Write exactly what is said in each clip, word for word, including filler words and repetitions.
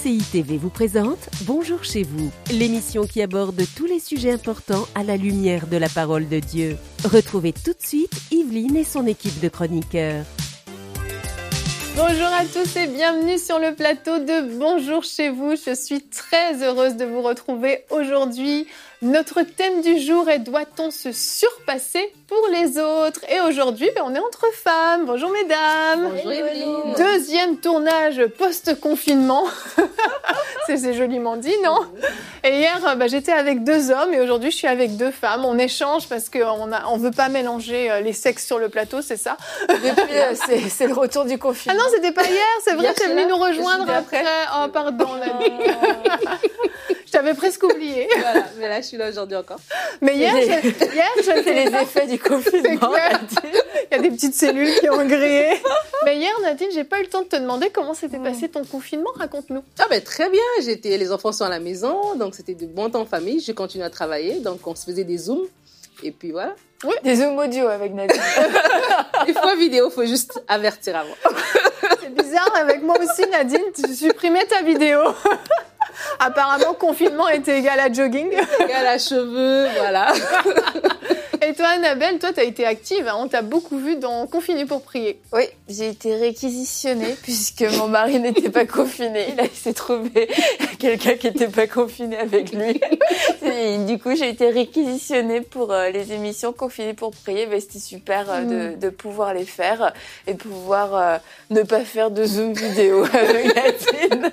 C I T V vous présente Bonjour chez vous, l'émission qui aborde tous les sujets importants à la lumière de la parole de Dieu. Retrouvez tout de suite Yveline et son équipe de chroniqueurs. Bonjour à tous et bienvenue sur le plateau de Bonjour chez vous. Je suis très heureuse de vous retrouver aujourd'hui. Notre thème du jour est « Doit-on se surpasser pour les autres ?» Et aujourd'hui, on est entre femmes. Bonjour mesdames. Bonjour Yveline. Deuxième tournage post-confinement. c'est, c'est joliment dit, non ? Et hier, bah, j'étais avec deux hommes et aujourd'hui, je suis avec deux femmes. On échange parce qu'on a, on veut pas mélanger les sexes sur le plateau, c'est ça ? Depuis, euh, c'est, c'est le retour du confinement. Ah non, c'était pas hier, c'est vrai, t'es venue nous rejoindre après. Oh, pardon, Nadine. Je t'avais presque oublié. Voilà, mais là, je suis là aujourd'hui encore. Mais hier, je, hier, je c'est les effets du confinement. Il y a des petites cellules qui ont grillé. Mais hier, Nadine, j'ai pas eu le temps de te demander comment s'était passé ton confinement. Raconte-nous. Ah ben très bien. J'étais, les enfants sont à la maison, donc c'était de bon temps en famille. J'ai continué à travailler, donc on se faisait des zooms. Et puis voilà. Oui. Des zooms audio avec Nadine. Des fois vidéo, faut juste avertir avant. C'est bizarre, avec moi aussi, Nadine, tu supprimais ta vidéo. Apparemment, confinement était égal à jogging. Égal à cheveux, voilà. Et toi, Annabelle, toi, t'as été active. Hein, on t'a beaucoup vu dans Confiné pour prier. Oui, j'ai été réquisitionnée puisque mon mari n'était pas confiné. Là, il s'est trouvé quelqu'un qui n'était pas confiné avec lui. Et du coup, j'ai été réquisitionnée pour euh, les émissions Confiné pour prier. Ben, c'était super euh, de, de pouvoir les faire et de pouvoir euh, ne pas faire de Zoom vidéo avec Nadine.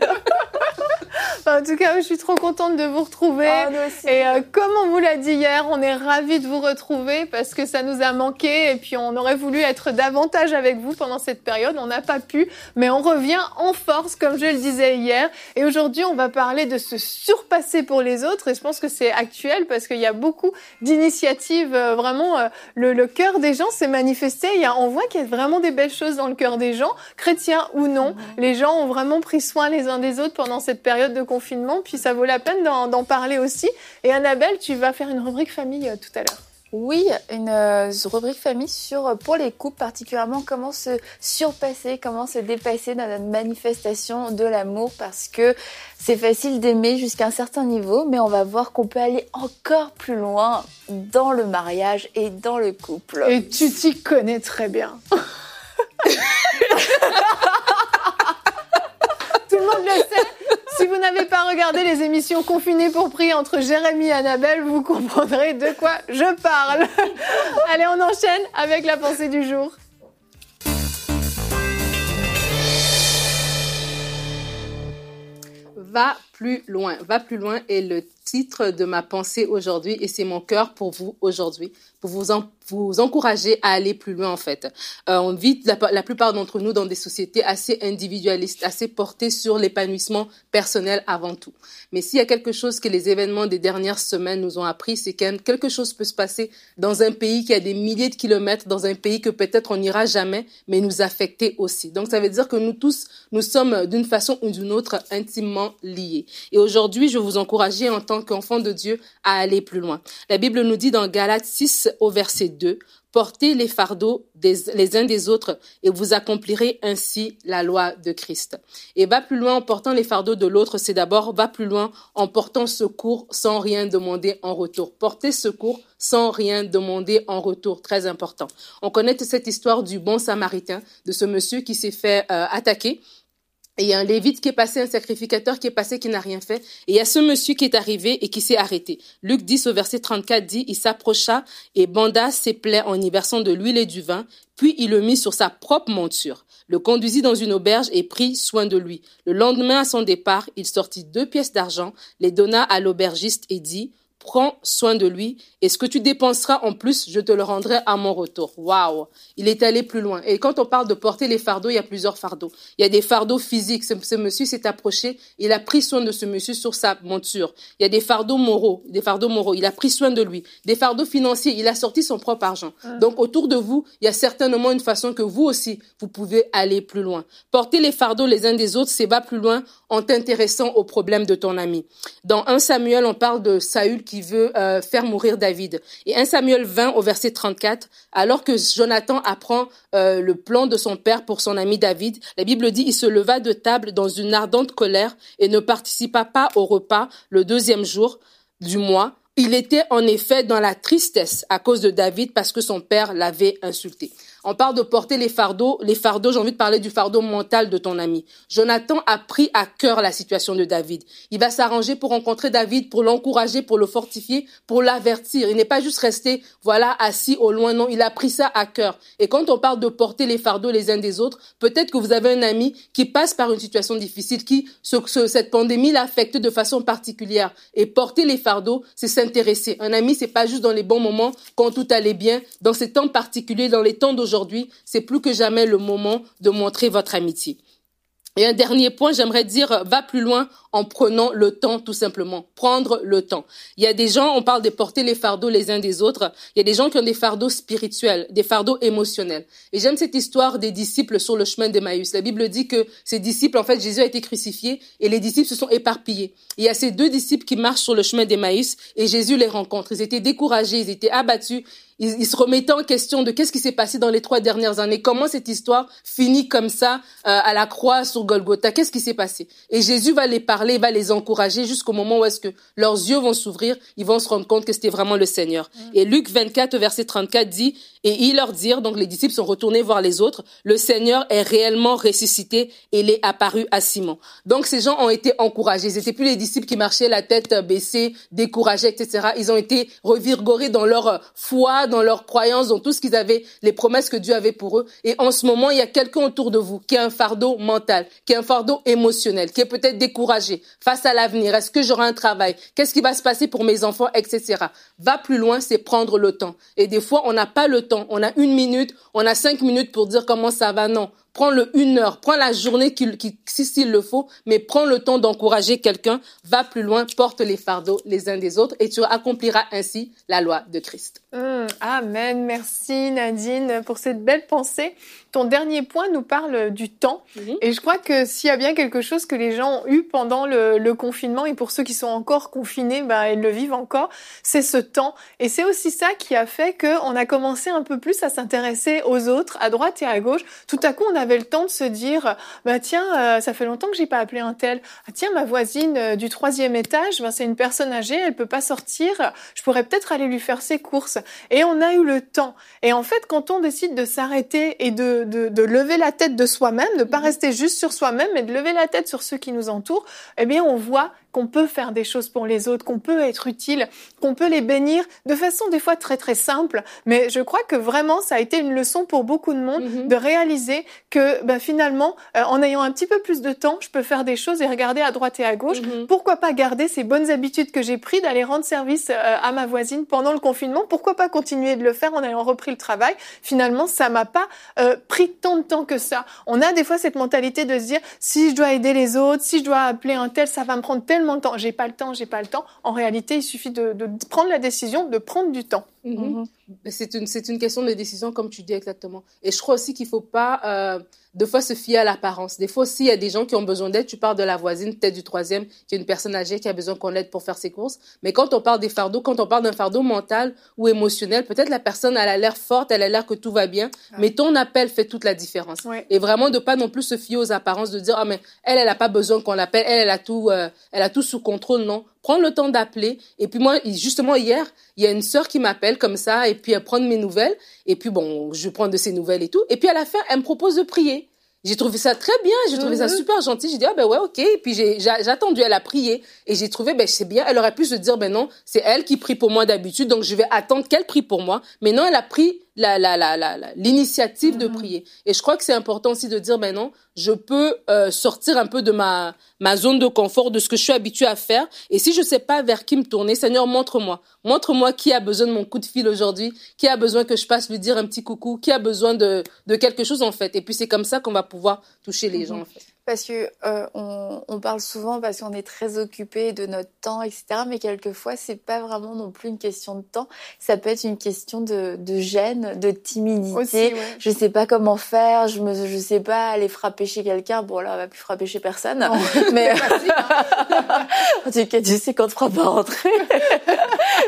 En tout cas, je suis trop contente de vous retrouver. Oh, et euh, comme on vous l'a dit hier, on est ravis de vous retrouver parce que ça nous a manqué et puis on aurait voulu être davantage avec vous pendant cette période. On n'a pas pu, mais on revient en force, comme je le disais hier. Et aujourd'hui, on va parler de se surpasser pour les autres. Et je pense que c'est actuel parce qu'il y a beaucoup d'initiatives. Euh, vraiment, euh, le, le cœur des gens s'est manifesté. Il y a, on voit qu'il y a vraiment des belles choses dans le cœur des gens, chrétiens ou non. Mmh. Les gens ont vraiment pris soin les uns des autres pendant cette période de confinement, puis ça vaut la peine d'en, d'en parler aussi. Et Annabelle, tu vas faire une rubrique famille euh, tout à l'heure. Oui, une euh, rubrique famille sur, pour les couples particulièrement, comment se surpasser, comment se dépasser dans notre manifestation de l'amour, parce que c'est facile d'aimer jusqu'à un certain niveau, mais on va voir qu'on peut aller encore plus loin dans le mariage et dans le couple. Et tu t'y connais très bien. Tout le monde le sait. Si vous n'avez pas regardé les émissions Confiné pour prier entre Jérémy et Annabelle, vous comprendrez de quoi je parle. Allez, on enchaîne avec la pensée du jour. Va plus loin, va plus loin est le titre de ma pensée aujourd'hui et c'est mon cœur pour vous aujourd'hui, pour vous, en, vous encourager à aller plus loin en fait. Euh, on vit la, la plupart d'entre nous dans des sociétés assez individualistes, assez portées sur l'épanouissement personnel avant tout. Mais s'il y a quelque chose que les événements des dernières semaines nous ont appris, c'est que quelque chose peut se passer dans un pays qui a des milliers de kilomètres, dans un pays que peut-être on n'ira jamais, mais nous affecter aussi. Donc ça veut dire que nous tous, nous sommes d'une façon ou d'une autre intimement liés. Et aujourd'hui, je vais vous encourager en tant qu'enfant de Dieu à aller plus loin. La Bible nous dit dans Galates six au verset deux, « Portez les fardeaux des, les uns des autres et vous accomplirez ainsi la loi de Christ. » Et va plus loin en portant les fardeaux de l'autre, c'est d'abord va plus loin en portant secours sans rien demander en retour. Porter secours sans rien demander en retour, très important. On connaît cette histoire du bon samaritain, de ce monsieur qui s'est fait euh, attaquer. Et il y a un lévite qui est passé, un sacrificateur qui est passé, qui n'a rien fait. Et il y a ce monsieur qui est arrivé et qui s'est arrêté. Luc dix au verset trente-quatre dit, il s'approcha et banda ses plaies en y versant de l'huile et du vin, puis il le mit sur sa propre monture, le conduisit dans une auberge et prit soin de lui. Le lendemain, à son départ, il sortit deux pièces d'argent, les donna à l'aubergiste et dit, prends soin de lui et ce que tu dépenseras en plus, je te le rendrai à mon retour. Waouh! Il est allé plus loin. Et quand on parle de porter les fardeaux, il y a plusieurs fardeaux. Il y a des fardeaux physiques. Ce, ce monsieur s'est approché, il a pris soin de ce monsieur sur sa monture. Il y a des fardeaux moraux, des fardeaux moraux. Il a pris soin de lui. Des fardeaux financiers, il a sorti son propre argent. Mmh. Donc autour de vous, il y a certainement une façon que vous aussi, vous pouvez aller plus loin. Porter les fardeaux les uns des autres, c'est va plus loin en t'intéressant aux problèmes de ton ami. Dans un Samuel, on parle de Saül qui qui veut euh, faire mourir David. Et un Samuel vingt au verset trente-quatre, alors que Jonathan apprend euh, le plan de son père pour son ami David, la Bible dit, il se leva de table dans une ardente colère et ne participa pas au repas le deuxième jour du mois. Il était en effet dans la tristesse à cause de David parce que son père l'avait insulté. On parle de porter les fardeaux. Les fardeaux, j'ai envie de parler du fardeau mental de ton ami. Jonathan a pris à cœur la situation de David. Il va s'arranger pour rencontrer David, pour l'encourager, pour le fortifier, pour l'avertir. Il n'est pas juste resté, voilà, assis au loin. Non, il a pris ça à cœur. Et quand on parle de porter les fardeaux les uns des autres, peut-être que vous avez un ami qui passe par une situation difficile, qui, ce, ce, cette pandémie l'a affecté de façon particulière. Et porter les fardeaux, c'est s'intéresser. Un ami, c'est pas juste dans les bons moments, quand tout allait bien. Dans ces temps particuliers, dans les temps d'aujourd'hui, Aujourd'hui, c'est plus que jamais le moment de montrer votre amitié. Et un dernier point, j'aimerais dire, va plus loin en prenant le temps, tout simplement. Prendre le temps. Il y a des gens, on parle de porter les fardeaux les uns des autres. Il y a des gens qui ont des fardeaux spirituels, des fardeaux émotionnels. Et j'aime cette histoire des disciples sur le chemin d'Emmaüs. La Bible dit que ces disciples, en fait, Jésus a été crucifié et les disciples se sont éparpillés. Il y a ces deux disciples qui marchent sur le chemin d'Emmaüs et Jésus les rencontre. Ils étaient découragés, ils étaient abattus. Ils, ils se remettaient en question de qu'est-ce qui s'est passé dans les trois dernières années. Comment cette histoire finit comme ça euh, à la croix sur Golgotha? Qu'est-ce qui s'est passé? Et Jésus va les parler, va les encourager jusqu'au moment où est-ce que leurs yeux vont s'ouvrir. Ils vont se rendre compte que c'était vraiment le Seigneur. Mmh. Et Luc vingt-quatre, verset trente-quatre dit, et ils leur dirent, donc les disciples sont retournés voir les autres, le Seigneur est réellement ressuscité et il est apparu à Simon. Donc ces gens ont été encouragés. Ils n'étaient plus les disciples qui marchaient la tête baissée, découragés, et cetera. Ils ont été revigorés dans leur foi, dans leur croyance, dans tout ce qu'ils avaient, les promesses que Dieu avait pour eux. Et en ce moment, il y a quelqu'un autour de vous qui a un fardeau mental, qui a un fardeau émotionnel, qui est peut-être découragé face à l'avenir. Est-ce que j'aurai un travail? Qu'est-ce qui va se passer pour mes enfants, et cetera. Va plus loin, c'est prendre le temps. Et des fois, on n'a pas le temps. On a une minute, on a cinq minutes pour dire comment ça va. Non. Prends le une heure, prends la journée qui, qui, si s'il le faut, mais prends le temps d'encourager quelqu'un, va plus loin, porte les fardeaux les uns des autres et tu accompliras ainsi la loi de Christ. Mmh, amen. Merci Nadine pour cette belle pensée. Ton dernier point nous parle du temps. Mmh. Et je crois que s'il y a bien quelque chose que les gens ont eu pendant le, le confinement, et pour ceux qui sont encore confinés, bah, ils le vivent encore, c'est ce temps. Et c'est aussi ça qui a fait qu'on a commencé un peu plus à s'intéresser aux autres, à droite et à gauche. Tout à coup, on avait le temps de se dire, bah tiens, euh, ça fait longtemps que j'ai pas appelé un tel. Ah, tiens, ma voisine euh, du troisième étage, bah, c'est une personne âgée, elle peut pas sortir. Je pourrais peut-être aller lui faire ses courses. Et on a eu le temps. Et en fait, quand on décide de s'arrêter et de De, de lever la tête de soi-même, de pas rester juste sur soi-même, mais de lever la tête sur ceux qui nous entourent, eh bien, on voit qu'on peut faire des choses pour les autres, qu'on peut être utile, qu'on peut les bénir de façon des fois très très simple. Mais je crois que vraiment, ça a été une leçon pour beaucoup de monde mm-hmm. de réaliser que ben, finalement, euh, en ayant un petit peu plus de temps, je peux faire des choses et regarder à droite et à gauche. Mm-hmm. Pourquoi pas garder ces bonnes habitudes que j'ai prises d'aller rendre service euh, à ma voisine pendant le confinement? Pourquoi pas continuer de le faire en ayant repris le travail? Finalement, ça m'a pas euh, pris tant de temps que ça. On a des fois cette mentalité de se dire, si je dois aider les autres, si je dois appeler un tel, ça va me prendre tellement de temps. J'ai pas le temps, j'ai pas le temps. En réalité, il suffit de, de prendre la décision, de prendre du temps. Mm-hmm. Mm-hmm. C'est une, c'est une question de décision, comme tu dis exactement. Et je crois aussi qu'il faut pas, euh, deux fois se fier à l'apparence. Des fois aussi, il y a des gens qui ont besoin d'aide. Tu parles de la voisine, peut-être du troisième, qui est une personne âgée qui a besoin qu'on l'aide pour faire ses courses. Mais quand on parle des fardeaux, quand on parle d'un fardeau mental ou émotionnel, peut-être la personne, elle a l'air forte, elle a l'air que tout va bien, ouais. mais ton appel fait toute la différence. Ouais. Et vraiment de pas non plus se fier aux apparences, de dire, ah, mais elle, elle a pas besoin qu'on l'appelle, elle, elle a tout, euh, elle a tout sous contrôle, non. Prends le temps d'appeler. Et puis moi, justement, hier, il y a une sœur qui m'appelle comme ça, et puis elle prend de mes nouvelles. Et puis bon, je prends de ses nouvelles et tout. Et puis à la fin, elle me propose de prier. J'ai trouvé ça très bien, j'ai trouvé mm-hmm. ça super gentil. J'ai dit, ah ben ouais, ok. Et puis j'ai, j'ai, j'ai attendu, elle a prié. Et j'ai trouvé, ben c'est bien. Elle aurait pu se dire, ben non, c'est elle qui prie pour moi d'habitude, donc je vais attendre qu'elle prie pour moi. Mais non, elle a pris la, la, la, la, la, l'initiative mm-hmm. de prier. Et je crois que c'est important aussi de dire, ben non, je peux euh, sortir un peu de ma, ma zone de confort, de ce que je suis habituée à faire. Et si je sais pas vers qui me tourner, Seigneur, montre-moi. Montre-moi qui a besoin de mon coup de fil aujourd'hui, qui a besoin que je passe lui dire un petit coucou, qui a besoin de, de quelque chose, en fait. Et puis c'est comme ça qu'on va pouvoir toucher les mm-hmm. gens, en fait. Parce que euh, on, on parle souvent parce qu'on est très occupé de notre temps, et cetera. Mais quelquefois, c'est pas vraiment non plus une question de temps. Ça peut être une question de, de gêne, de timidité. Aussi, ouais. Je sais pas comment faire. Je me, je sais pas aller frapper chez quelqu'un. Bon là, on va plus frapper chez personne. Non, mais en tout cas, tu sais qu'on te fera pas rentrer.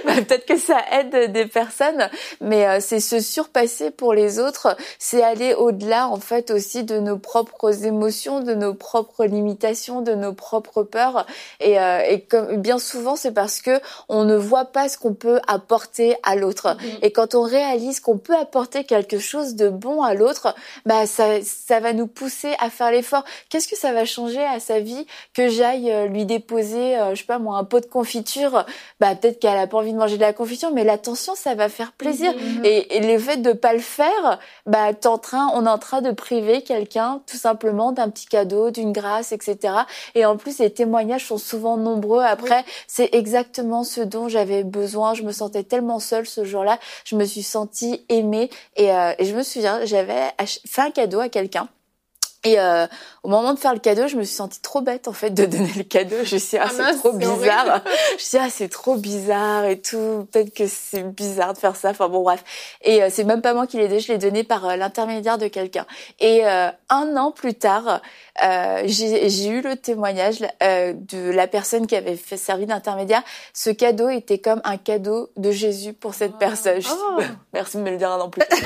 bah, peut-être que ça aide des personnes, mais euh, c'est se surpasser pour les autres, c'est aller au-delà en fait aussi de nos propres émotions, de nos propres limitations, de nos propres peurs. Et, euh, et comme bien souvent, c'est parce que on ne voit pas ce qu'on peut apporter à l'autre. Mmh. Et quand on réalise qu'on peut apporter quelque chose de bon à l'autre, bah ça, ça va nous pousser à faire l'effort. Qu'est-ce que ça va changer à sa vie que j'aille lui déposer, euh, je sais pas moi, un pot de confiture? Bah peut-être qu'elle a pas envie de manger de la confiture, mais l'attention, ça va faire plaisir. Mmh. Et, et le fait de pas le faire, bah t'es en train, on est en train de priver quelqu'un tout simplement d'un petit cadeau, d'une grâce, et cetera. Et en plus, les témoignages sont souvent nombreux. Après, oui. C'est exactement ce dont j'avais besoin. Je me sentais tellement seule ce jour-là. Je me suis sentie aimée. Et, euh, et je me souviens, j'avais ach- fait un cadeau à quelqu'un. Et euh, au moment de faire le cadeau, je me suis sentie trop bête en fait de donner le cadeau. Je me suis dit, ah, ah c'est mince, trop bizarre. Je me suis dit, ah c'est trop bizarre et tout. Peut-être que c'est bizarre de faire ça. Enfin bon bref. Et euh, c'est même pas moi qui l'ai donné, je l'ai donné par euh, l'intermédiaire de quelqu'un. Et euh, un an plus tard, euh, j'ai, j'ai eu le témoignage euh, de la personne qui avait fait servi d'intermédiaire. Ce cadeau était comme un cadeau de Jésus pour cette oh. personne. Je oh. dis, merci de me le dire un an plus tard.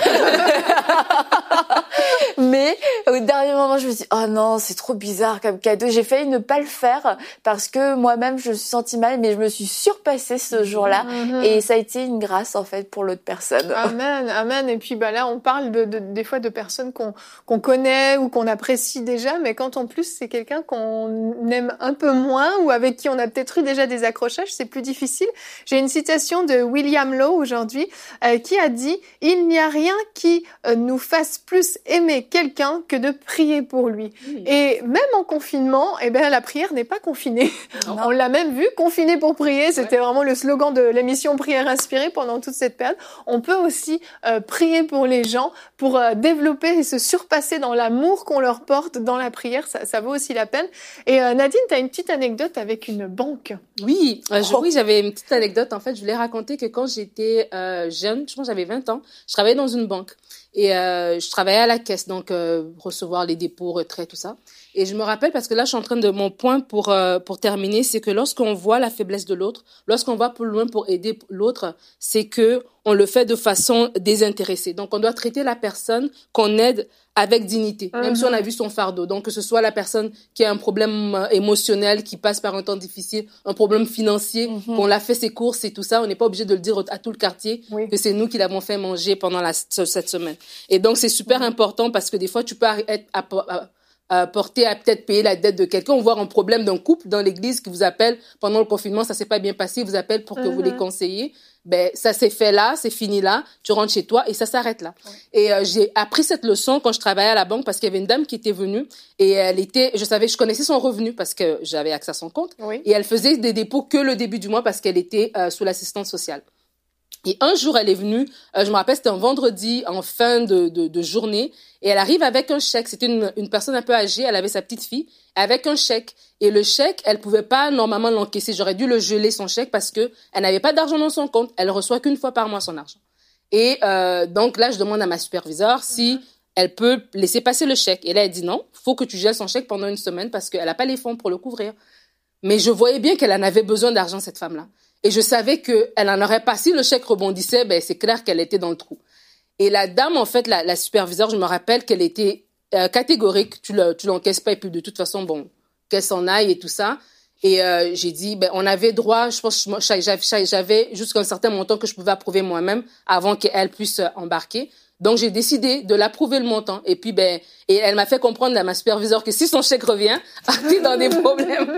Mais au dernier moment, je me suis dit, oh non, c'est trop bizarre comme cadeau. J'ai failli ne pas le faire parce que moi-même, je me suis sentie mal, mais je me suis surpassée ce jour-là. Mm-hmm. Et ça a été une grâce, en fait, pour l'autre personne. Amen, amen. Et puis, bah là, on parle de, de, des fois de personnes qu'on, qu'on connaît ou qu'on apprécie déjà, mais quand en plus, c'est quelqu'un qu'on aime un peu moins ou avec qui on a peut-être eu déjà des accrochages, c'est plus difficile. J'ai une citation de William Law aujourd'hui, euh, qui a dit, il n'y a rien qui euh, nous fasse plus aimer quelqu'un que de prier pour lui. Mmh. Et même en confinement, eh ben la prière n'est pas confinée. Non. On l'a même vu, confiné pour prier, c'était ouais. vraiment le slogan de l'émission Prière inspirée pendant toute cette période. On peut aussi euh, prier pour les gens, pour euh, développer et se surpasser dans l'amour qu'on leur porte dans la prière, ça, ça vaut aussi la peine. Et euh, Nadine, tu as une petite anecdote avec une banque. Oui, euh, je, oh. oui, j'avais une petite anecdote. En fait, je voulais raconter que quand j'étais euh, jeune, je pense que j'avais vingt ans, je travaillais dans une banque. Et euh, je travaillais à la caisse, donc euh, recevoir les dépôts, retraits, tout ça. Et je me rappelle, parce que là, je suis en train de... Mon point pour euh, pour terminer, c'est que lorsqu'on voit la faiblesse de l'autre, lorsqu'on va plus loin pour aider l'autre, c'est que on le fait de façon désintéressée. Donc, on doit traiter la personne qu'on aide avec dignité, même mm-hmm. si on a vu son fardeau. Donc, que ce soit la personne qui a un problème émotionnel, qui passe par un temps difficile, un problème financier, mm-hmm. qu'on l'a fait ses courses et tout ça, on n'est pas obligé de le dire à tout le quartier oui. que c'est nous qui l'avons fait manger pendant la, cette semaine. Et donc, c'est super mm-hmm. important parce que des fois, tu peux être à, à, à porter à peut-être payer la dette de quelqu'un ou voir un problème d'un couple dans l'église qui vous appelle pendant le confinement, ça s'est pas bien passé, vous appelle pour que mm-hmm. vous les conseillez. Ben, ça s'est fait là, c'est fini là, tu rentres chez toi et ça s'arrête là. Ouais. Et euh, j'ai appris cette leçon quand je travaillais à la banque parce qu'il y avait une dame qui était venue et elle était, je savais, je connaissais son revenu parce que j'avais accès à son compte oui. et elle faisait des dépôts que le début du mois parce qu'elle était euh, sous l'assistance sociale. Et un jour, elle est venue, euh, je me rappelle, c'était un vendredi en fin de, de, de journée, et elle arrive avec un chèque. C'était une, une personne un peu âgée, elle avait sa petite fille, avec un chèque. Et le chèque, elle pouvait pas normalement l'encaisser. J'aurais dû le geler, son chèque, parce que elle n'avait pas d'argent dans son compte. Elle reçoit qu'une fois par mois son argent. Et euh, donc là, je demande à ma superviseure si mm-hmm. elle peut laisser passer le chèque. Et là, elle dit non, faut que tu gèles son chèque pendant une semaine, parce qu'elle a pas les fonds pour le couvrir. Mais je voyais bien qu'elle en avait besoin d'argent, cette femme-là. Et je savais que elle en aurait pas. Si le chèque rebondissait, ben c'est clair qu'elle était dans le trou. Et la dame, en fait, la, la superviseure, je me rappelle qu'elle était euh, catégorique. Tu le, tu l'encaisses pas et puis de toute façon, bon, qu'elle s'en aille et tout ça. Et euh, j'ai dit, ben on avait droit. Je pense, j'avais, j'avais jusqu'à un certain montant que je pouvais approuver moi-même avant qu'elle puisse embarquer. Donc, j'ai décidé de l'approuver le montant. Et puis, ben, et elle m'a fait comprendre à ma superviseure que si son chèque revient, elle est dans des problèmes.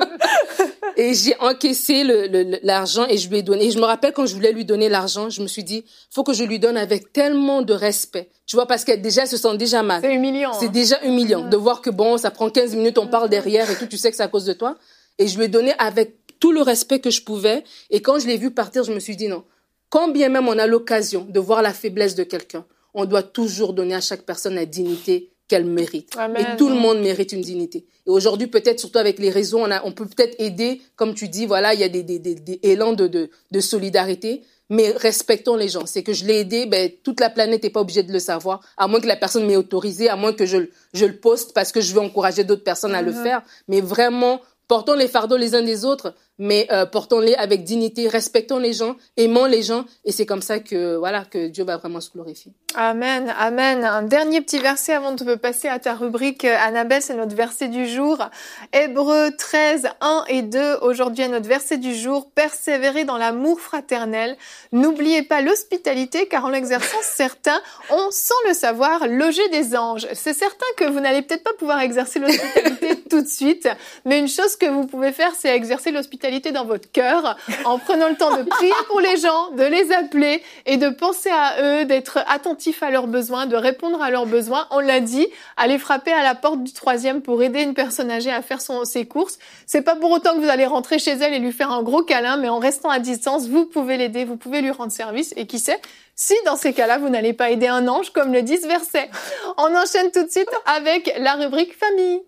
Et j'ai encaissé le, le, l'argent et je lui ai donné. Et je me rappelle quand je voulais lui donner l'argent, je me suis dit, faut que je lui donne avec tellement de respect. Tu vois, parce qu'elle déjà elle se sent déjà mal. C'est humiliant. C'est hein. déjà humiliant mmh. de voir que bon, ça prend quinze minutes, on parle derrière et tout, tu sais que c'est à cause de toi. Et je lui ai donné avec tout le respect que je pouvais. Et quand je l'ai vu partir, je me suis dit non. Quand bien même on a l'occasion de voir la faiblesse de quelqu'un, on doit toujours donner à chaque personne la dignité qu'elle mérite. Amen. Et tout le monde mérite une dignité. Et aujourd'hui, peut-être, surtout avec les réseaux, on, a, on peut peut-être aider, comme tu dis, voilà, il y a des, des, des, des élans de, de, de solidarité, mais respectons les gens. C'est que je l'ai aidé, ben, toute la planète n'est pas obligée de le savoir, à moins que la personne m'ait autorisé, à moins que je, je le poste parce que je veux encourager d'autres personnes à mm-hmm. le faire. Mais vraiment, portons les fardeaux les uns des autres, mais euh, portons-les avec dignité, respectons les gens, aimons les gens, et c'est comme ça que voilà que Dieu va vraiment se glorifier. Amen, amen. Un dernier petit verset avant de passer à ta rubrique, Annabelle, c'est notre verset du jour. Hébreux treize, un et deux, aujourd'hui est notre verset du jour. Persévérez dans l'amour fraternel. N'oubliez pas l'hospitalité, car en l'exerçant, certains ont, sans le savoir, logé des anges. C'est certain que vous n'allez peut-être pas pouvoir exercer l'hospitalité tout de suite, mais une chose que vous pouvez faire, c'est exercer l'hospitalité dans votre cœur, en prenant le temps de prier pour les gens, de les appeler et de penser à eux, d'être attentifs à leurs besoins, de répondre à leurs besoins. On l'a dit, aller frapper à la porte du troisième pour aider une personne âgée à faire son, ses courses. C'est pas pour autant que vous allez rentrer chez elle et lui faire un gros câlin, mais en restant à distance, vous pouvez l'aider, vous pouvez lui rendre service. Et qui sait, si dans ces cas-là, vous n'allez pas aider un ange, comme le dit ce verset. On enchaîne tout de suite avec la rubrique famille.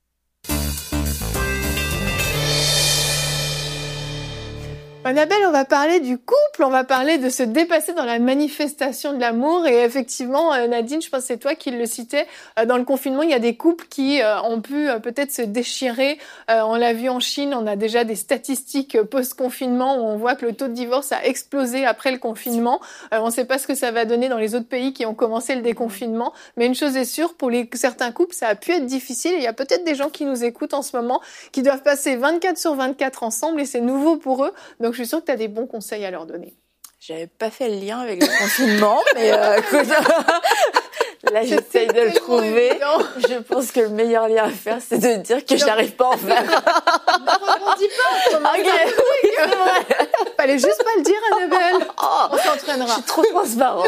Annabelle, on va parler du couple, on va parler de se dépasser dans la manifestation de l'amour. Et effectivement, Nadine, je pense que c'est toi qui le citais, dans le confinement, il y a des couples qui ont pu peut-être se déchirer. On l'a vu en Chine, on a déjà des statistiques post-confinement où on voit que le taux de divorce a explosé après le confinement. On ne sait pas ce que ça va donner dans les autres pays qui ont commencé le déconfinement. Mais une chose est sûre, pour les, certains couples, ça a pu être difficile. Et il y a peut-être des gens qui nous écoutent en ce moment qui doivent passer vingt-quatre sur vingt-quatre ensemble et c'est nouveau pour eux. Donc, je suis sûre que tu as des bons conseils à leur donner. J'avais pas fait le lien avec le confinement, mais euh, écoute, là j'essaye de le trouver. Évident. Je pense que le meilleur lien à faire, c'est de dire que non. J'arrive pas à en faire. Ne rebondis pas. Ok, oui, c'est vrai. Fallait juste pas le dire, Annabelle. Oh, on s'entraînera. Je suis trop transparente.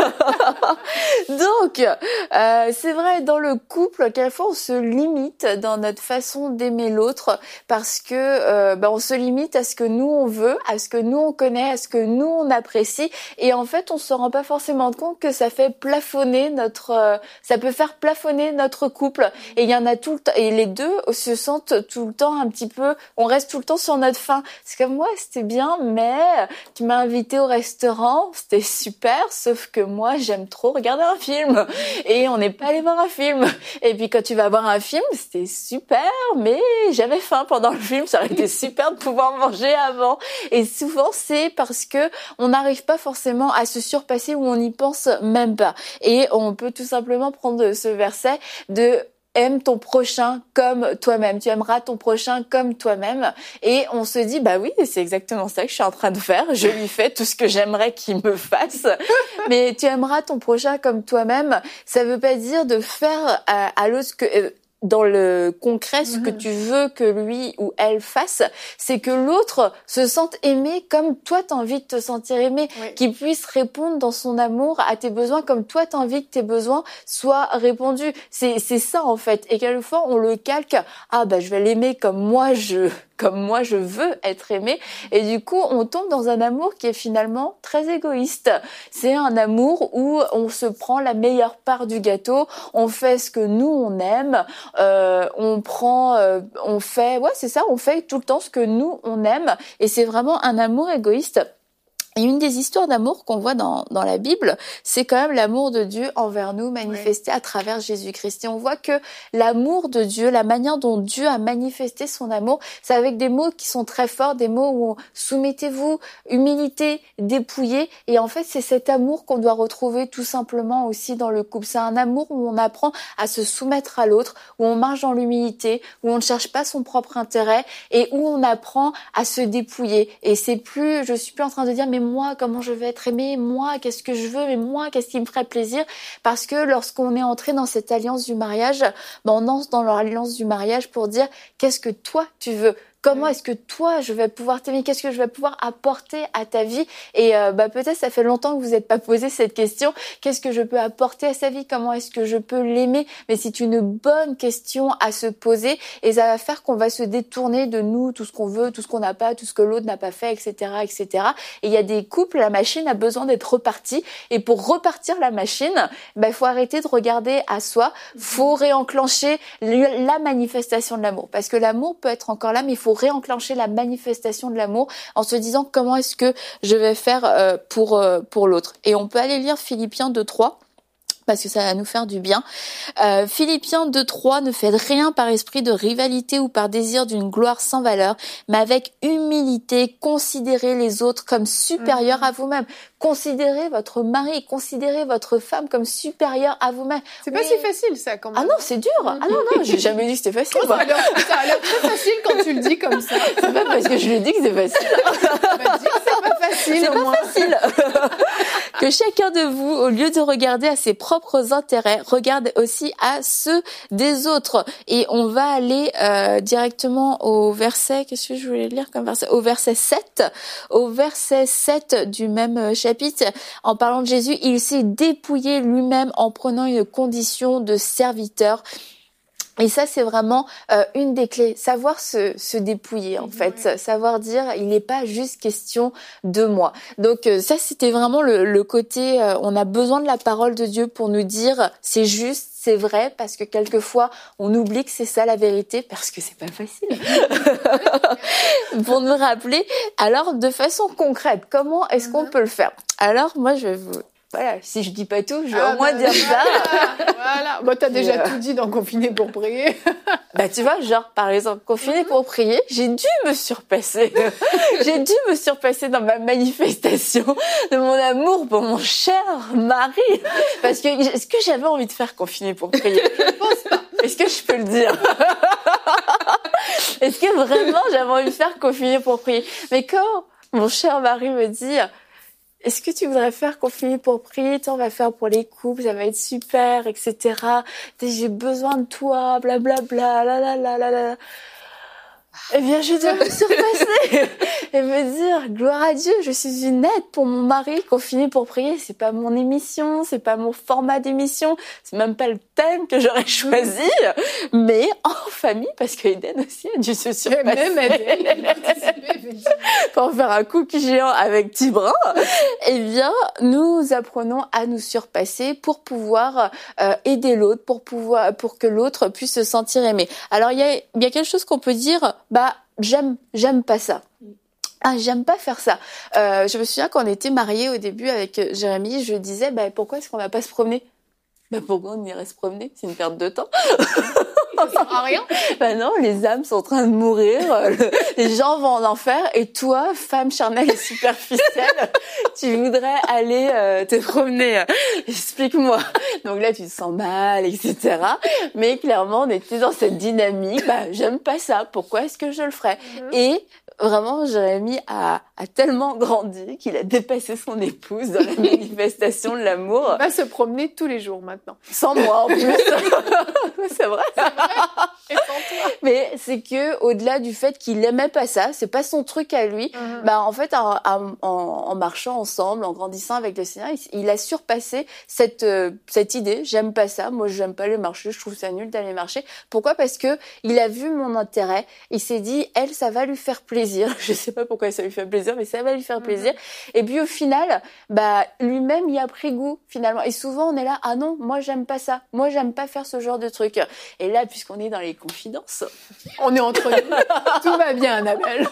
Donc, euh, c'est vrai, dans le couple, quelquefois on se limite dans notre façon d'aimer l'autre parce que euh, ben, on se limite à ce que nous on veut, à ce que nous on connaît, à ce que nous on apprécie, et en fait on se rend pas forcément compte que ça fait plafonner notre, euh, ça peut faire plafonner notre couple. Et il y en a tout le temps, et les deux se sentent tout le temps un petit peu, on reste tout le temps sur notre faim. C'est comme moi, c'était bien, mais tu m'as invité au restaurant, c'était super, sauf que moi j'aime trop regarder un film et on n'est pas allé voir un film. Et puis quand tu vas voir un film, c'était super, mais j'avais faim pendant le film, ça aurait été super de pouvoir manger avant. Et souvent c'est parce que on n'arrive pas forcément à se surpasser ou on n'y pense même pas. Et on peut tout simplement prendre ce verset de aime ton prochain comme toi-même. Tu aimeras ton prochain comme toi-même. Et on se dit, bah oui, c'est exactement ça que je suis en train de faire. Je lui fais tout ce que j'aimerais qu'il me fasse. Mais tu aimeras ton prochain comme toi-même. Ça veut pas dire de faire à, à l'autre ce que... Euh, dans le concret, ce que tu veux que lui ou elle fasse, c'est que l'autre se sente aimé comme toi t'as envie de te sentir aimé, oui. Qu'il puisse répondre dans son amour à tes besoins comme toi t'as envie que tes besoins soient répondus. C'est, c'est ça en fait. Et quelquefois on le calque, ah bah je vais l'aimer comme moi je... comme moi je veux être aimé, et du coup on tombe dans un amour qui est finalement très égoïste. C'est un amour où on se prend la meilleure part du gâteau, on fait ce que nous on aime, euh, on prend, euh, on fait, ouais c'est ça, on fait tout le temps ce que nous on aime, et c'est vraiment un amour égoïste. Et une des histoires d'amour qu'on voit dans, dans la Bible, c'est quand même l'amour de Dieu envers nous manifesté oui. à travers Jésus-Christ. Et on voit que l'amour de Dieu, la manière dont Dieu a manifesté son amour, c'est avec des mots qui sont très forts, des mots où soumettez-vous, humilité, dépouillez. Et en fait, c'est cet amour qu'on doit retrouver tout simplement aussi dans le couple. C'est un amour où on apprend à se soumettre à l'autre, où on marche dans l'humilité, où on ne cherche pas son propre intérêt et où on apprend à se dépouiller. Et c'est plus, je suis plus en train de dire, mais moi, comment je vais être aimée, moi, qu'est-ce que je veux, mais moi, qu'est-ce qui me ferait plaisir, parce que lorsqu'on est entré dans cette alliance du mariage, ben on entre dans l'alliance du mariage pour dire, qu'est-ce que toi, tu veux ? Comment est-ce que toi, je vais pouvoir t'aimer? Qu'est-ce que je vais pouvoir apporter à ta vie? Et euh, bah peut-être ça fait longtemps que vous n'êtes pas posé cette question. Qu'est-ce que je peux apporter à sa vie? Comment est-ce que je peux l'aimer? Mais c'est une bonne question à se poser, et ça va faire qu'on va se détourner de nous, tout ce qu'on veut, tout ce qu'on n'a pas, tout ce que l'autre n'a pas fait, et cetera, et cetera. Et il y a des couples, la machine a besoin d'être repartie. Et pour repartir la machine, bah il faut arrêter de regarder à soi. Faut réenclencher la manifestation de l'amour, parce que l'amour peut être encore là, mais il faut réenclencher la manifestation de l'amour en se disant comment est-ce que je vais faire euh, pour euh, pour l'autre. Et on peut aller lire Philippiens deux trois parce que ça va nous faire du bien. Euh, Philippiens deux trois, ne faites rien par esprit de rivalité ou par désir d'une gloire sans valeur, mais avec humilité, considérez les autres comme supérieurs mmh. à vous-même. Considérez votre mari, considérez votre femme comme supérieure à vous-même. C'est oui. pas si facile, ça, quand même. Ah non, c'est dur. Ah non, non, j'ai jamais dit que c'était facile. Oh, ça, a l'air, ça a l'air très facile quand tu le dis comme ça. C'est pas parce que je le dis que c'est facile. Bah, dis que c'est pas facile, c'est au pas moins. facile. Que chacun de vous, au lieu de regarder à ses propres intérêts, regarde aussi à ceux des autres. Et on va aller euh, directement au verset, qu'est-ce que je voulais lire comme verset ? Au verset sept. Au verset sept du même chapitre, en parlant de Jésus, il s'est dépouillé lui-même en prenant une condition de serviteur. Et ça, c'est vraiment euh, une des clés, savoir se, se dépouiller, en fait, oui. Savoir dire, il n'est pas juste question de moi. Donc euh, ça, c'était vraiment le, le côté, euh, on a besoin de la parole de Dieu pour nous dire, c'est juste, c'est vrai, parce que quelquefois, on oublie que c'est ça la vérité, parce que c'est pas facile. Pour nous rappeler, alors, de façon concrète, comment est-ce qu'on peut le faire ? Alors, moi, je vais vous... Voilà, si je dis pas tout, je vais ah au moins bah, dire voilà, ça. Voilà. Bon, t'as déjà euh... tout dit dans Confiné pour prier. Bah, tu vois, genre, par exemple, Confiné pour prier, j'ai dû me surpasser. J'ai dû me surpasser dans ma manifestation de mon amour pour mon cher mari. Parce que, est-ce que j'avais envie de faire Confiné pour prier? Je pense pas. Est-ce que je peux le dire? Est-ce que vraiment j'avais envie de faire Confiné pour prier? Mais quand mon cher mari me dit, est-ce que tu voudrais faire Confiné pour prier? On va faire pour les couples, ça va être super, et cetera. J'ai besoin de toi, blablabla, la la la la la. Eh bien, je dois me surpasser et me dire, gloire à Dieu, je suis une aide pour mon mari. Confiné pour prier, c'est pas mon émission, c'est pas mon format d'émission, c'est même pas le thème que j'aurais choisi, mais en famille, parce qu'Eden aussi a dû se surpasser. Même Eden. Pour faire un cookie géant avec Tibrin, eh bien, nous apprenons à nous surpasser pour pouvoir euh, aider l'autre, pour pouvoir, pour que l'autre puisse se sentir aimé. Alors, il y a, il y a quelque chose qu'on peut dire, bah, j'aime, j'aime pas ça. Ah, j'aime pas faire ça. Euh, je me souviens quand on était mariés au début avec Jérémy, je disais, bah, pourquoi est-ce qu'on va pas se promener? Bah, pourquoi on irait se promener? C'est une perte de temps. Ça sert à rien. Bah non, les âmes sont en train de mourir, le, les gens vont en enfer, et toi, femme charnelle et superficielle, tu voudrais aller euh, te promener. Explique-moi. Donc là, tu te sens mal, et cetera. Mais clairement, on était dans cette dynamique. Bah, j'aime pas ça. Pourquoi est-ce que je le ferais? Mm-hmm. Et vraiment, Jérémy a, a tellement grandi qu'il a dépassé son épouse dans la manifestation de l'amour. Il va se promener tous les jours maintenant. Sans moi, en plus. C'est vrai. C'est vrai. Et sans toi. Mais c'est que, au-delà du fait qu'il aimait pas ça, c'est pas son truc à lui, mm-hmm. bah, en fait, en, en, en marchant ensemble, en grandissant avec le Seigneur, il, il a surpassé cette, euh, cette idée. J'aime pas ça. Moi, j'aime pas aller marcher. Je trouve ça nul d'aller marcher. Pourquoi? Parce que il a vu mon intérêt. Il s'est dit, elle, ça va lui faire plaisir. Je sais pas pourquoi ça lui fait plaisir, mais ça va lui faire plaisir. Mm-hmm. Et puis, au final, bah, lui-même, il a pris goût, finalement. Et souvent, on est là, ah non, moi, j'aime pas ça. Moi, j'aime pas faire ce genre de truc. Et là, puisqu'on est dans les confidences, on est entre nous. Tout va bien, Annabelle.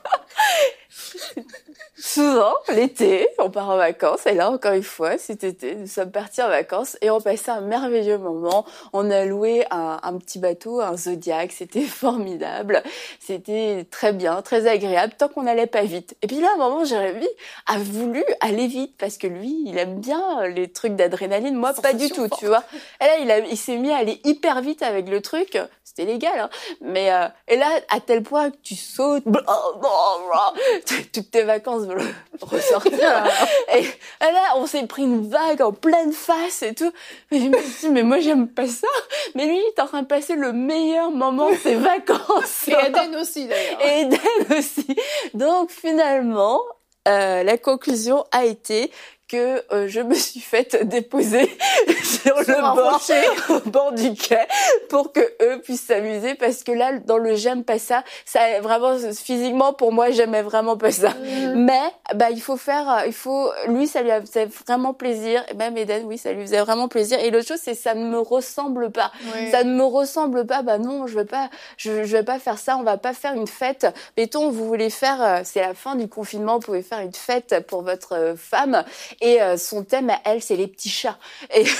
Souvent, l'été, on part en vacances, et là, encore une fois, cet été, nous sommes partis en vacances, et on passait un merveilleux moment. On a loué un, un petit bateau, un Zodiac, c'était formidable, c'était très bien, très agréable, tant qu'on n'allait pas vite. Et puis là, à un moment, Jérémy a voulu aller vite, parce que lui, il aime bien les trucs d'adrénaline, moi, pas du tout, forte. Tu vois. Et là, il, a, il s'est mis à aller hyper vite avec le truc, c'était légal, hein, mais, euh, et là, à tel point que tu sautes, toutes tes vacances veulent ressortir. Et, et là, on s'est pris une vague en pleine face et tout. Et je me suis dit, mais moi, j'aime pas ça. Mais lui, il est en train de passer le meilleur moment de ses vacances. Et Eden aussi, d'ailleurs. Et Eden aussi. Donc, finalement, euh, la conclusion a été que euh, je me suis faite déposer sur le bord, au bord du quai pour que eux puissent s'amuser, parce que là, dans le j'aime pas ça, ça vraiment physiquement pour moi, j'aimais vraiment pas ça. Mmh. Mais bah il faut faire, il faut lui ça lui faisait vraiment plaisir, et même Eden oui ça lui faisait vraiment plaisir. Et l'autre chose c'est ça ne me ressemble pas, oui. Ça ne me ressemble pas. Bah non, je vais pas, je, je vais pas faire ça. On va pas faire une fête. Mettons vous voulez faire, c'est la fin du confinement, vous pouvez faire une fête pour votre femme. Et euh, son thème à elle, c'est les petits chats. Et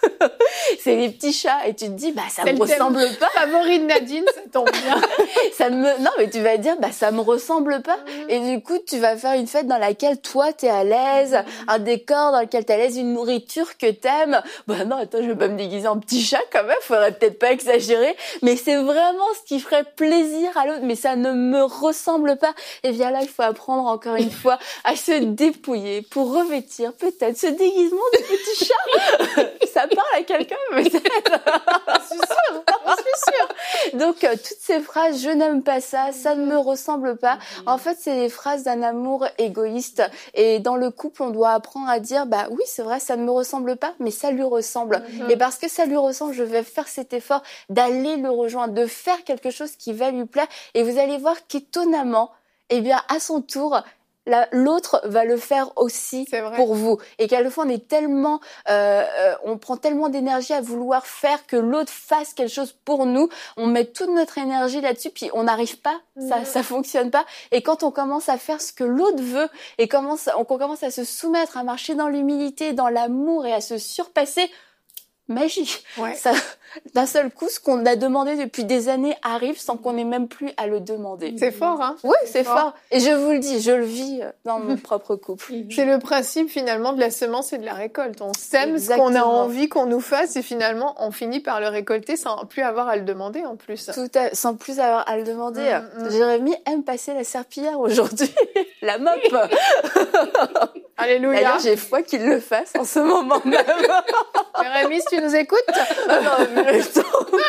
c'est les petits chats. Et tu te dis, bah, ça c'est me ressemble pas. Favori de Nadine, ça tombe bien. ça me, non, mais tu vas dire, bah, ça me ressemble pas. Mmh. Et du coup, tu vas faire une fête dans laquelle toi, t'es à l'aise, mmh. un décor dans lequel t'es à l'aise, une nourriture que t'aimes. Bah, non, attends, je vais pas me déguiser en petit chat quand même. Faudrait peut-être pas exagérer. Mais c'est vraiment ce qui ferait plaisir à l'autre. Mais ça ne me ressemble pas. Et bien là, il faut apprendre encore une fois à se dépouiller pour revêtir peut-être ce déguisement de petit chat. Ça parle à quelqu'un, mais c'est... je suis sûre, je suis sûre. Donc, euh, toutes ces phrases, je n'aime pas ça, ça ne me ressemble pas. En fait, c'est des phrases d'un amour égoïste. Et dans le couple, on doit apprendre à dire, bah oui, c'est vrai, ça ne me ressemble pas, mais ça lui ressemble. Mm-hmm. Et parce que ça lui ressemble, je vais faire cet effort d'aller le rejoindre, de faire quelque chose qui va lui plaire. Et vous allez voir qu'étonnamment, eh bien, à son tour, La, l'autre va le faire aussi pour vous. Et quelquefois, on est tellement, euh, euh, on prend tellement d'énergie à vouloir faire que l'autre fasse quelque chose pour nous. On met toute notre énergie là-dessus, puis on n'arrive pas. Mmh. Ça, ça fonctionne pas. Et quand on commence à faire ce que l'autre veut et commence, on commence à se soumettre, à marcher dans l'humilité, dans l'amour et à se surpasser, magie. Ouais. Ça, d'un seul coup, ce qu'on a demandé depuis des années arrive sans qu'on ait même plus à le demander. C'est fort, hein? Oui, c'est, c'est fort. fort. Et je vous le dis, je le vis dans mon propre couple. C'est le principe, finalement, de la semence et de la récolte. On sème Exactement. Ce qu'on a envie qu'on nous fasse et finalement, on finit par le récolter sans plus avoir à le demander, en plus. Tout à, sans plus avoir à le demander. Mmh, mmh. Jérémy aime passer la serpillière aujourd'hui. La mop. Alléluia. D'ailleurs, j'ai foi qu'il le fasse en ce moment même. Jérémy, si tu nous écoutes. Non, non, le temps.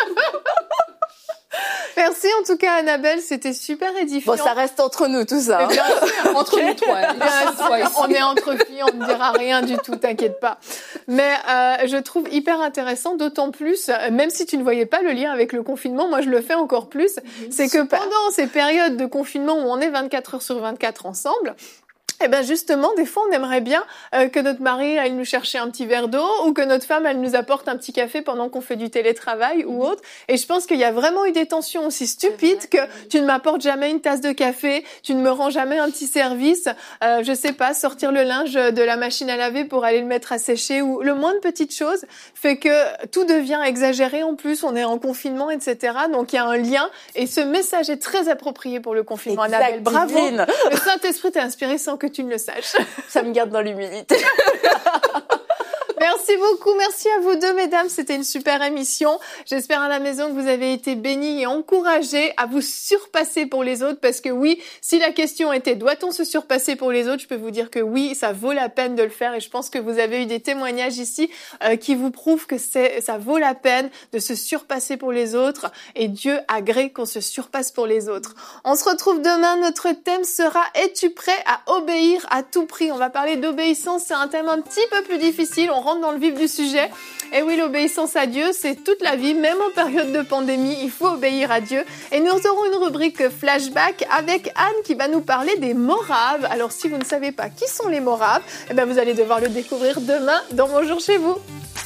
Merci en tout cas Annabelle, c'était super édifiant. Bon, ça reste entre nous tout ça. Hein. Bien sûr, entre nous trois. Bien sûr, on est entre filles, on ne dira rien du tout, t'inquiète pas. Mais euh, je trouve hyper intéressant, d'autant plus, même si tu ne voyais pas le lien avec le confinement, moi je le fais encore plus, mmh, c'est super. Que pendant ces périodes de confinement où on est vingt-quatre heures sur vingt-quatre ensemble, eh ben justement, des fois, on aimerait bien euh, que notre mari aille nous chercher un petit verre d'eau ou que notre femme elle nous apporte un petit café pendant qu'on fait du télétravail ou autre. Et je pense qu'il y a vraiment eu des tensions aussi stupides que tu ne m'apportes jamais une tasse de café, tu ne me rends jamais un petit service, euh, je sais pas, sortir le linge de la machine à laver pour aller le mettre à sécher ou le moins de petites choses fait que tout devient exagéré en plus. On est en confinement, et cetera. Donc il y a un lien et ce message est très approprié pour le confinement. Annabelle, bravo. Le Saint-Esprit t'a inspiré sans que tu ne le saches. Ça me garde dans l'humilité. Merci beaucoup, merci à vous deux mesdames, c'était une super émission. J'espère à la maison que vous avez été bénis et encouragés à vous surpasser pour les autres parce que oui, si la question était doit-on se surpasser pour les autres, je peux vous dire que oui, ça vaut la peine de le faire et je pense que vous avez eu des témoignages ici euh, qui vous prouvent que c'est, ça vaut la peine de se surpasser pour les autres et Dieu agrée qu'on se surpasse pour les autres. On se retrouve demain, notre thème sera « Es-tu prêt à obéir à tout prix ?» On va parler d'obéissance, c'est un thème un petit peu plus difficile, on rentre dans le vif du sujet. Et oui, l'obéissance à Dieu, c'est toute la vie, même en période de pandémie, il faut obéir à Dieu. Et nous aurons une rubrique flashback avec Anne qui va nous parler des Moraves. Alors si vous ne savez pas qui sont les Moraves, eh ben vous allez devoir le découvrir demain dans Bonjour chez vous.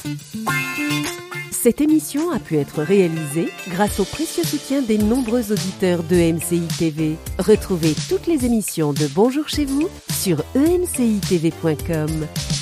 Cette émission a pu être réalisée grâce au précieux soutien des nombreux auditeurs de E M C I T V. Retrouvez toutes les émissions de Bonjour chez vous sur e m c i t v point com.